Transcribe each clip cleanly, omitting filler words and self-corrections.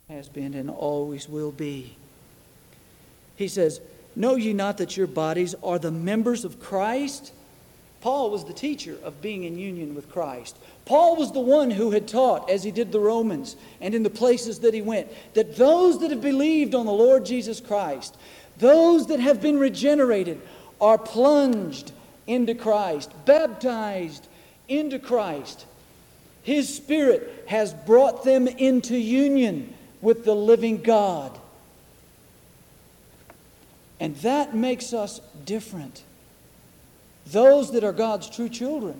has been and always will be. He says, know ye not that your bodies are the members of Christ? Paul was the teacher of being in union with Christ. Paul was the one who had taught, as he did the Romans and in the places that he went, that those that have believed on the Lord Jesus Christ, those that have been regenerated, are plunged into Christ, baptized into Christ. His Spirit has brought them into union with the living God. And that makes us different. Those that are God's true children,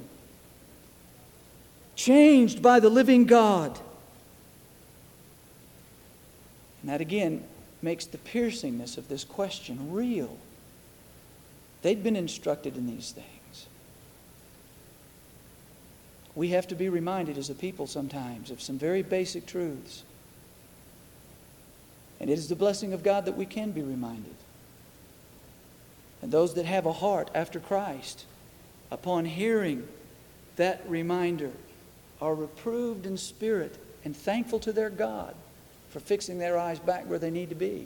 changed by the living God. And that again makes the piercingness of this question real. They'd been instructed in these things. We have to be reminded as a people sometimes of some very basic truths. And it is the blessing of God that we can be reminded. And those that have a heart after Christ, upon hearing that reminder, are reproved in spirit and thankful to their God for fixing their eyes back where they need to be.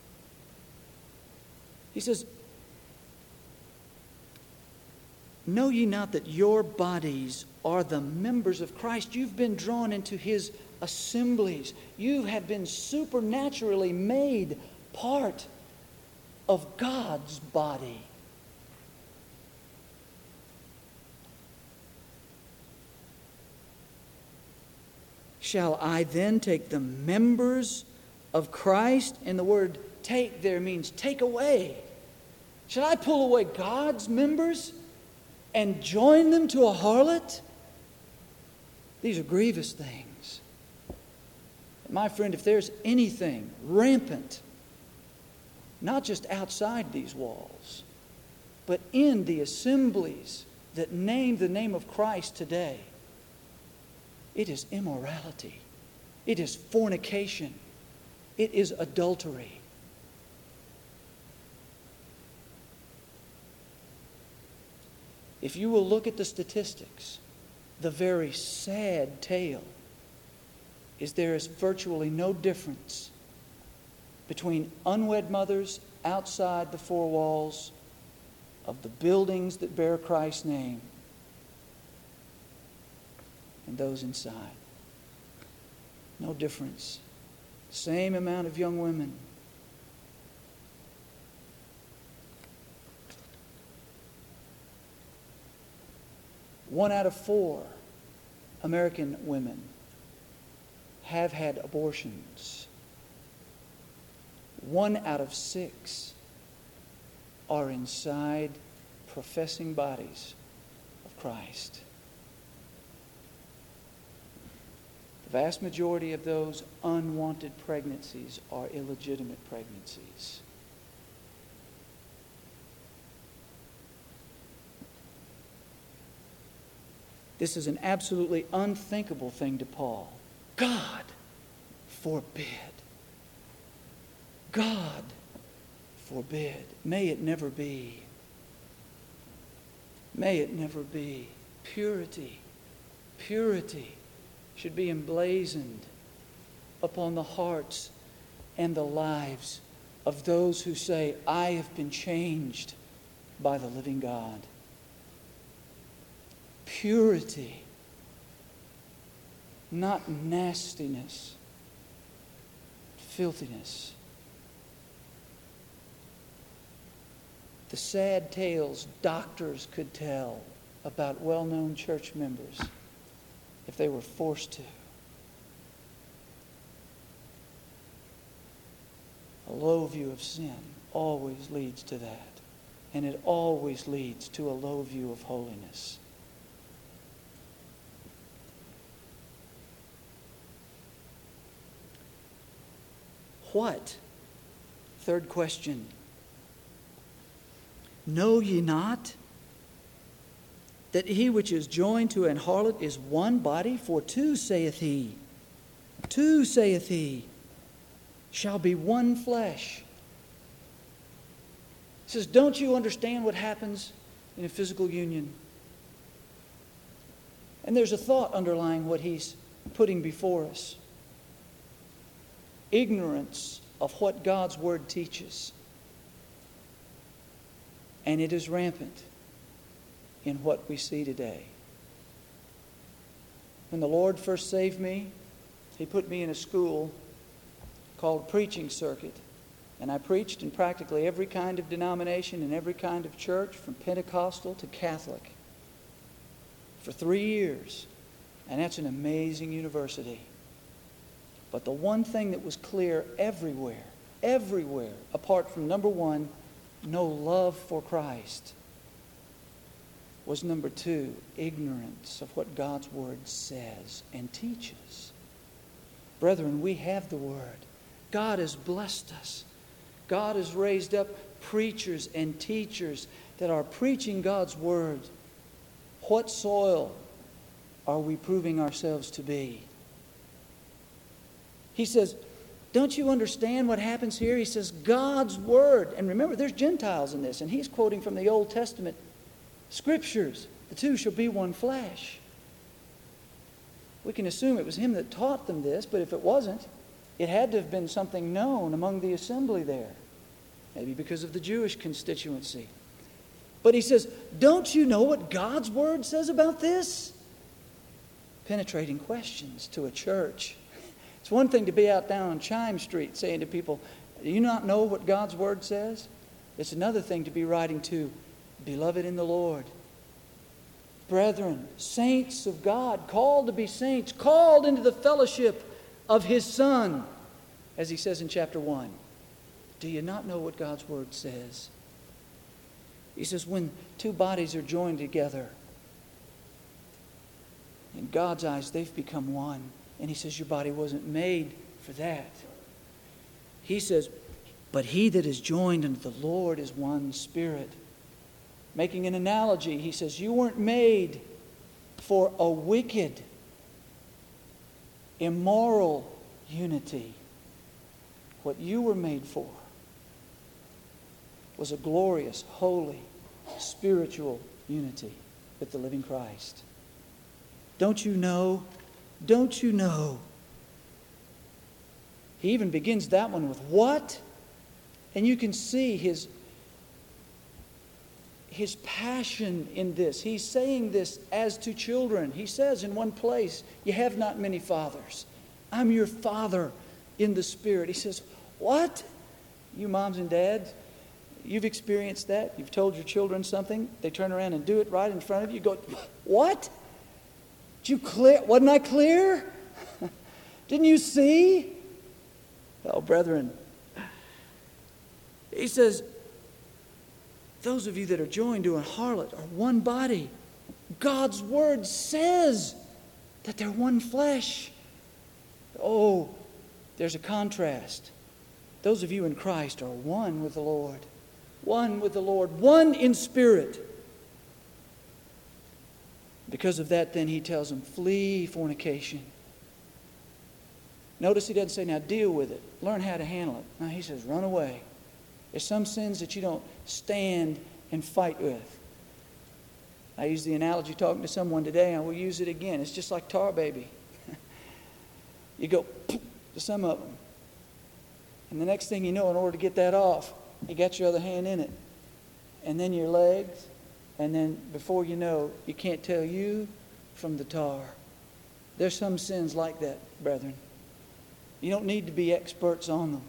He says, know ye not that your bodies are the members of Christ? You've been drawn into His assemblies. You have been supernaturally made part of God's body. Shall I then take the members of Christ? And the word take there means take away. Should I pull away God's members and join them to a harlot? These are grievous things. My friend, if there's anything rampant, not just outside these walls, but in the assemblies that name the name of Christ today, it is immorality. It is fornication. It is adultery. If you will look at the statistics, the very sad tale is there is virtually no difference between unwed mothers outside the four walls of the buildings that bear Christ's name and those inside. No difference. Same amount of young women. One out of 4 American women have had abortions. 1 out of 6 are inside professing bodies of Christ. The vast majority of those unwanted pregnancies are illegitimate pregnancies. This is an absolutely unthinkable thing to Paul. God forbid. God forbid. May it never be. May it never be. Purity, purity should be emblazoned upon the hearts and the lives of those who say, I have been changed by the living God. Purity, not nastiness, filthiness. The sad tales doctors could tell about well-known church members if they were forced to. A low view of sin always leads to that. And it always leads to a low view of holiness. What? Third question. Know ye not that he which is joined to an harlot is one body? For two, saith he, shall be one flesh. He says, don't you understand what happens in a physical union? And there's a thought underlying what he's putting before us. ignorance of what God's Word teaches. And it is rampant in what we see today. When the Lord first saved me, He put me in a school called Preaching Circuit. And I preached in practically every kind of denomination and every kind of church, from Pentecostal to Catholic, for 3 years. And that's an amazing university. But the one thing that was clear everywhere, apart from number one, no love for Christ, was number two, ignorance of what God's Word says and teaches. Brethren, we have the Word. God has blessed us. God has raised up preachers and teachers that are preaching God's Word. What soil are we proving ourselves to be? He says, don't you understand what happens here? He says, God's Word. And remember, there's Gentiles in this, and he's quoting from the Old Testament Scriptures. The two shall be one flesh. We can assume it was him that taught them this, but if it wasn't, it had to have been something known among the assembly there. Maybe because of the Jewish constituency. But he says, don't you know what God's Word says about this? Penetrating questions to a church. It's one thing to be out down on Chime Street saying to people, do you not know what God's Word says? It's another thing to be writing to beloved in the Lord. Brethren, saints of God, called to be saints, called into the fellowship of His Son, as he says in chapter 1. Do you not know what God's Word says? He says, when two bodies are joined together, in God's eyes, they've become one. And he says, your body wasn't made for that. He says, but he that is joined unto the Lord is one spirit. Making an analogy, he says, you weren't made for a wicked, immoral unity. What you were made for was a glorious, holy, spiritual unity with the living Christ. Don't you know? Don't you know? He even begins that one with what? And you can see his passion in this. He's saying this as to children. He says in one place, you have not many fathers. I'm your Father in the Spirit. He says, what? You moms and dads, you've experienced that. You've told your children something. They turn around and do it right in front of you. You go, what? Did you clear? Wasn't I clear? Didn't you see? Oh, brethren. He says, those of you that are joined to a harlot are one body. God's Word says that they're one flesh. Oh, there's a contrast. Those of you in Christ are one with the Lord. One with the Lord. One in spirit. Because of that, then he tells them, flee fornication. Notice he doesn't say, now deal with it. Learn how to handle it. No, he says, run away. There's some sins that you don't stand and fight with. I used the analogy talking to someone today, and I will use it again. It's just like tar baby. You go to some of them. And the next thing you know, in order to get that off, you got your other hand in it. And then your legs. And then before you know, you can't tell you from the tar. There's some sins like that, brethren. You don't need to be experts on them.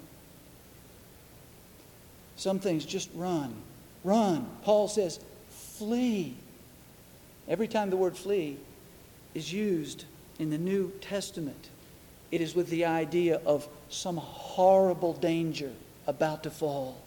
Some things just run. Run. Paul says, flee. Every time the word flee is used in the New Testament, it is with the idea of some horrible danger about to fall.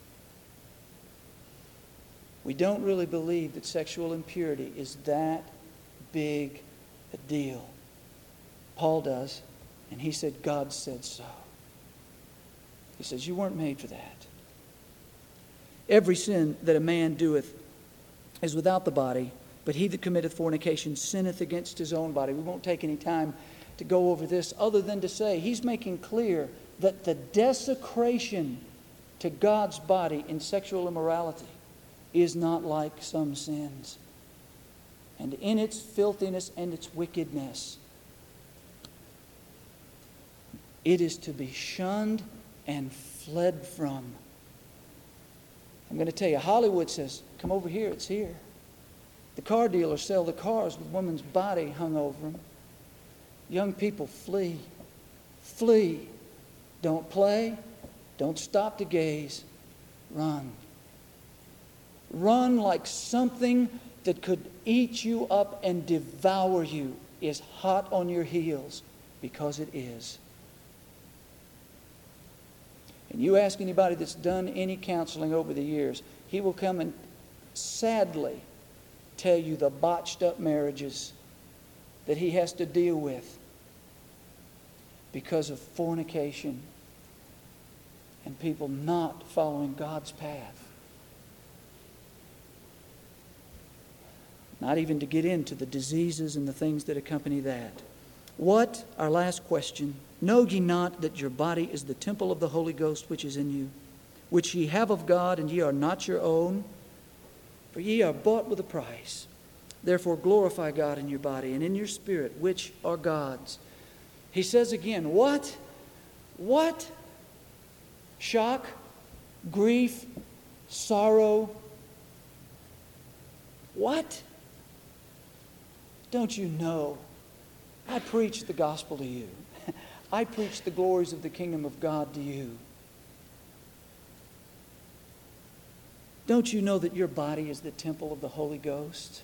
We don't really believe that sexual impurity is that big a deal. Paul does, and he said, God said so. He says, you weren't made for that. Every sin that a man doeth is without the body, but he that committeth fornication sinneth against his own body. We won't take any time to go over this other than to say he's making clear that the desecration to God's body in sexual immorality is not like some sins. And in its filthiness and its wickedness, It is to be shunned and fled from. I'm going to tell you, Hollywood says, come over here, it's here. The car dealers sell the cars with woman's body hung over them. Young people flee. Flee. Don't play. Don't stop to gaze. Run. Run like something that could eat you up and devour you is hot on your heels, because it is. And you ask anybody that's done any counseling over the years, he will come and sadly tell you the botched up marriages that he has to deal with because of fornication and people not following God's path. Not even to get into the diseases and the things that accompany that. What, our last question, know ye not that your body is the temple of the Holy Ghost which is in you, which ye have of God, and ye are not your own? For ye are bought with a price. Therefore glorify God in your body and in your spirit, which are God's. He says again, what? What? Shock, grief, sorrow. What? Don't you know? I preach the gospel to you. I preach the glories of the kingdom of God to you. Don't you know that your body is the temple of the Holy Ghost?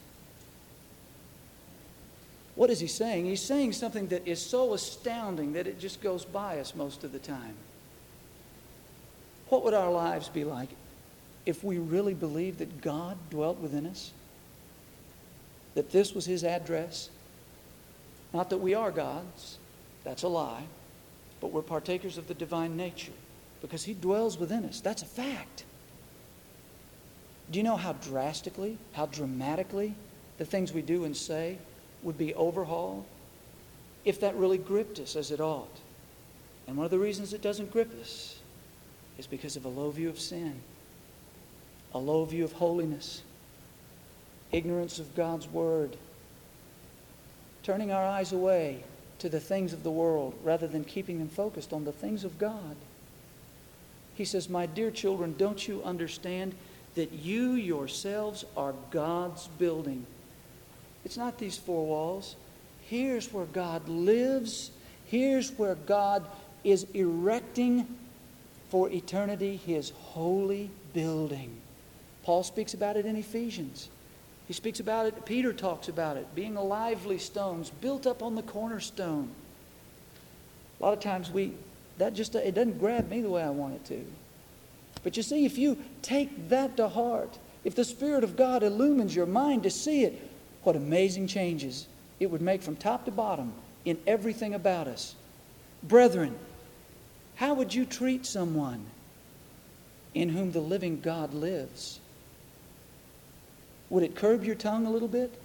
What is he saying? He's saying something that is so astounding that it just goes by us most of the time. What would our lives be like if we really believed that God dwelt within us? That this was His address? Not that we are God's, that's a lie, but we're partakers of the divine nature because He dwells within us. That's a fact. Do you know how drastically, how dramatically the things we do and say would be overhauled if that really gripped us as it ought? And one of the reasons it doesn't grip us is because of a low view of sin, a low view of holiness, ignorance of God's Word, turning our eyes away to the things of the world rather than keeping them focused on the things of God. He says, my dear children, don't you understand that you yourselves are God's building? It's not these four walls. Here's where God lives. Here's where God is erecting for eternity His holy building. Paul speaks about it in Ephesians. He speaks about it, Peter talks about it, being a lively stones built up on the cornerstone. A lot of times it doesn't grab me the way I want it to. But you see, if you take that to heart, if the Spirit of God illumines your mind to see it, what amazing changes it would make from top to bottom in everything about us. Brethren, how would you treat someone in whom the living God lives? Would it curb your tongue a little bit?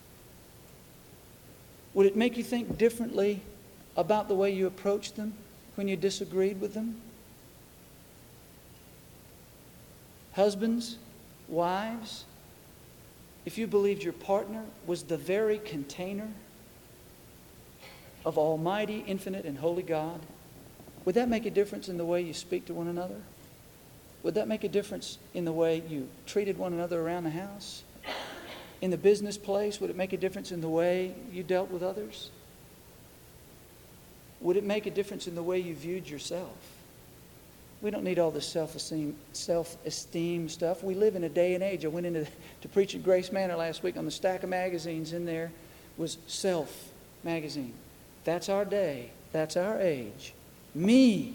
Would it make you think differently about the way you approached them when you disagreed with them? Husbands, wives, if you believed your partner was the very container of Almighty, infinite, and holy God, would that make a difference in the way you speak to one another? Would that make a difference in the way you treated one another around the house? In the business place, would it make a difference in the way you dealt with others? Would it make a difference in the way you viewed yourself? We don't need all this self-esteem stuff. We live in a day and age. I went to preach at Grace Manor last week. On the stack of magazines in there was Self magazine. That's our day. That's our age. Me.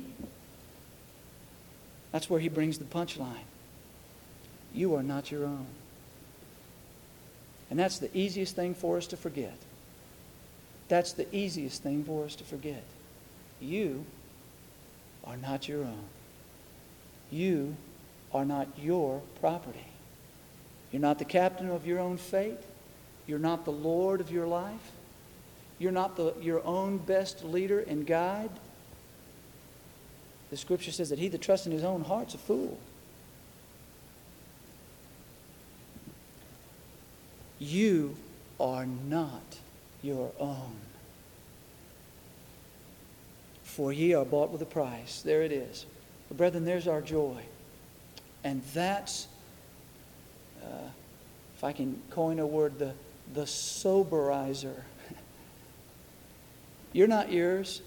That's where he brings the punchline. You are not your own. And that's the easiest thing for us to forget. That's the easiest thing for us to forget. You are not your own. You are not your property. You're not the captain of your own fate. You're not the Lord of your life. You're not your own best leader and guide. The Scripture says that he that trusts in his own heart's a fool. You are not your own. For ye are bought with a price. There it is. But brethren, there's our joy. And that's, if I can coin a word, the soberizer. You're not yours.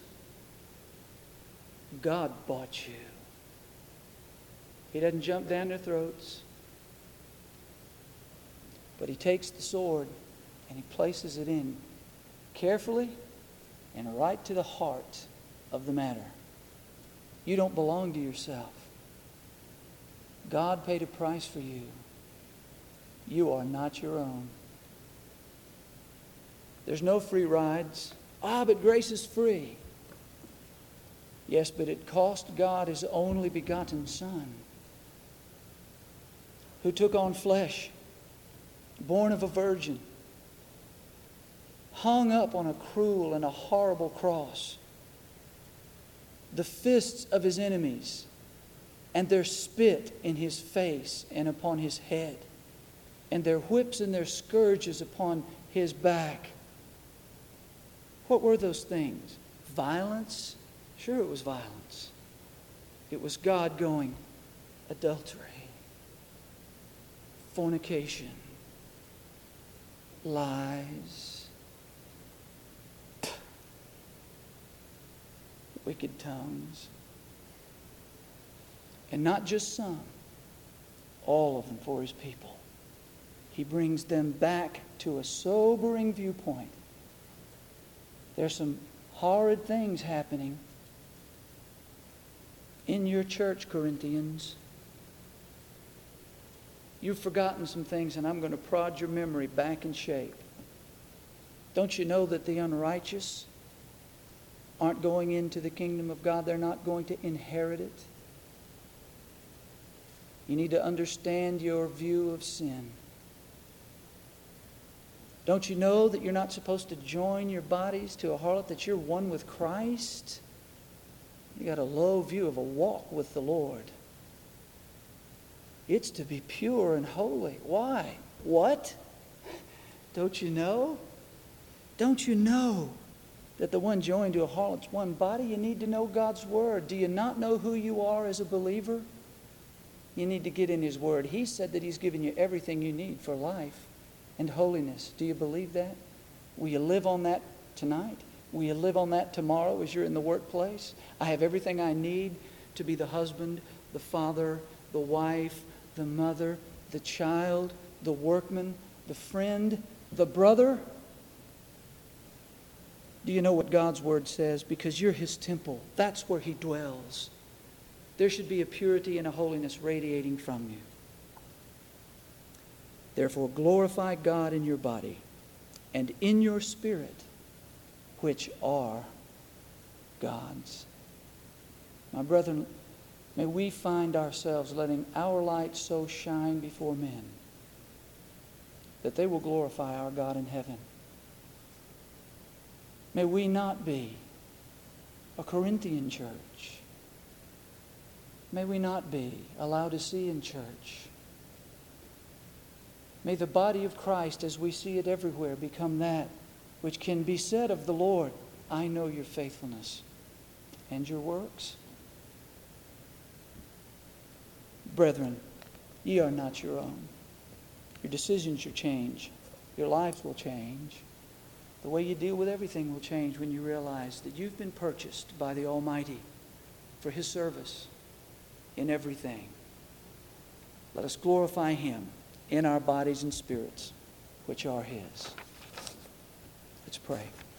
God bought you. He doesn't jump down their throats. But He takes the sword and He places it in carefully and right to the heart of the matter. You don't belong to yourself. God paid a price for you. You are not your own. There's no free rides. But grace is free. Yes, but it cost God His only begotten Son, who took on flesh, born of a virgin, hung up on a cruel and a horrible cross. The fists of His enemies and their spit in His face and upon His head, and their whips and their scourges upon His back. What were those things? Violence? Sure, it was violence. It was God going, adultery, fornication, lies, wicked tongues. And not just some, all of them for His people. He brings them back to a sobering viewpoint. There's some horrid things happening in your church, Corinthians. You've forgotten some things, and I'm going to prod your memory back in shape. Don't you know that the unrighteous aren't going into the kingdom of God? They're not going to inherit it. You need to understand your view of sin. Don't you know that you're not supposed to join your bodies to a harlot, that you're one with Christ? You got a low view of a walk with the Lord. It's to be pure and holy. Why? What? Don't you know? Don't you know that the one joined to a harlot's one body? You need to know God's Word. Do you not know who you are as a believer? You need to get in His Word. He said that He's given you everything you need for life and holiness. Do you believe that? Will you live on that tonight? Will you live on that tomorrow as you're in the workplace? I have everything I need to be the husband, the father, the wife, the mother, the child, the workman, the friend, the brother. Do you know what God's Word says? Because you're His temple. That's where He dwells. There should be a purity and a holiness radiating from you. Therefore, glorify God in your body and in your spirit, which are God's. My brethren, may we find ourselves letting our light so shine before men that they will glorify our God in heaven. May we not be a Corinthian church. May we not be a Laodicean church. May the body of Christ, as we see it everywhere, become that which can be said of the Lord, I know your faithfulness and your works. Brethren, ye are not your own. Your decisions will change. Your lives will change. The way you deal with everything will change when you realize that you've been purchased by the Almighty for His service in everything. Let us glorify Him in our bodies and spirits, which are His. Let's pray.